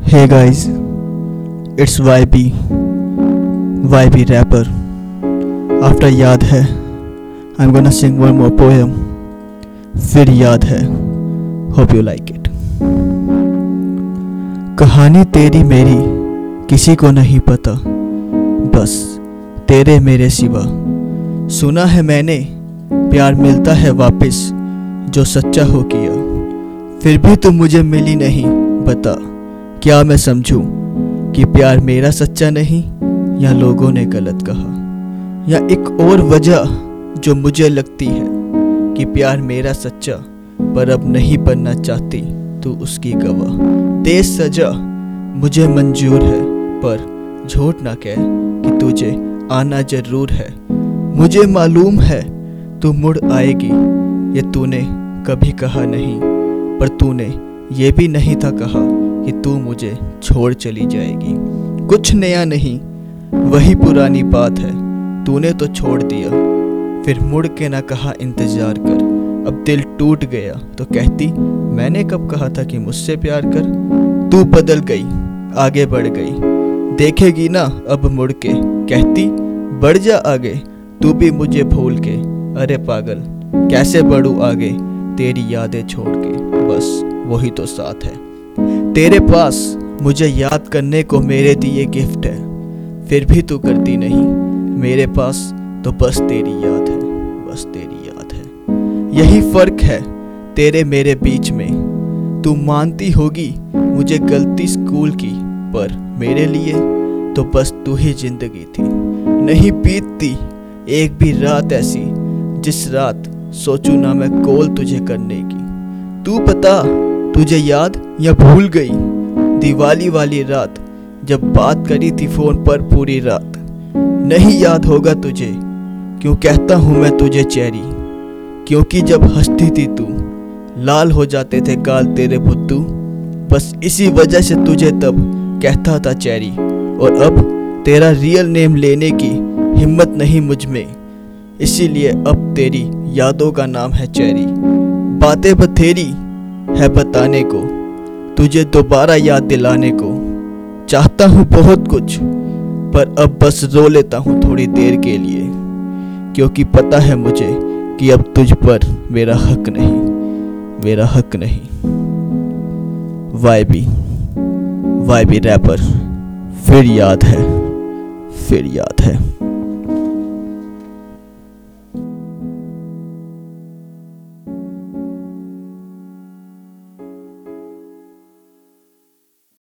Hey guys, it's YB rapper. After याद है, I'm gonna sing one more poem. फिर याद है, hope you like it. कहानी तेरी मेरी किसी को नहीं पता, बस तेरे मेरे सिवा। सुना है मैंने प्यार मिलता है वापस जो सच्चा हो किया, फिर भी तुम मुझे मिली नहीं। बता क्या मैं समझूं कि प्यार मेरा सच्चा नहीं, या लोगों ने गलत कहा, या एक और वजह जो मुझे लगती है कि प्यार मेरा सच्चा पर अब नहीं बनना चाहती तू उसकी गवाह। दे सजा मुझे मंजूर है, पर झूठ ना कह कि तुझे आना जरूर है। मुझे मालूम है तू मुड़ आएगी, ये तूने कभी कहा नहीं, पर तूने ये भी नहीं था कहा कि तू मुझे छोड़ चली जाएगी। कुछ नया नहीं, वही पुरानी बात है, तूने तो छोड़ दिया, फिर मुड़ के ना कहा इंतजार कर। अब दिल टूट गया तो कहती मैंने कब कहा था कि मुझसे प्यार कर। तू बदल गई, आगे बढ़ गई, देखेगी ना अब मुड़ के, कहती बढ़ जा आगे तू भी मुझे भूल के। अरे पागल कैसे बढ़ूं आगे तेरी यादें छोड़ के, बस वही तो साथ है। तेरे पास मुझे याद करने को मेरे दिए गिफ्ट है, फिर भी तू करती नहीं। मेरे पास तो बस तेरी याद है, बस तेरी याद है। यही फर्क है तेरे मेरे बीच में। तू मानती होगी मुझे गलती स्कूल की, पर मेरे लिए तो बस तू ही जिंदगी थी। नहीं बीतती एक भी रात ऐसी जिस रात सोचूं ना मैं कॉल तुझे करने की। तू बता तुझे याद या भूल गई दिवाली वाली रात जब बात करी थी फोन पर पूरी रात। नहीं याद होगा तुझे क्यों कहता हूँ मैं तुझे चेरी, क्योंकि जब हंसती थी तू लाल हो जाते थे गाल तेरे बुद्धू। बस इसी वजह से तुझे तब कहता था चेरी, और अब तेरा रियल नेम लेने की हिम्मत नहीं मुझ में, इसीलिए अब तेरी यादों का नाम है चेरी। बातें बथेरी है बताने को, तुझे दोबारा याद दिलाने को। चाहता हूँ बहुत कुछ, पर अब बस रो लेता हूँ थोड़ी देर के लिए, क्योंकि पता है मुझे कि अब तुझ पर मेरा हक नहीं, मेरा हक नहीं। YB रैपर, फिर याद है, फिर याद है।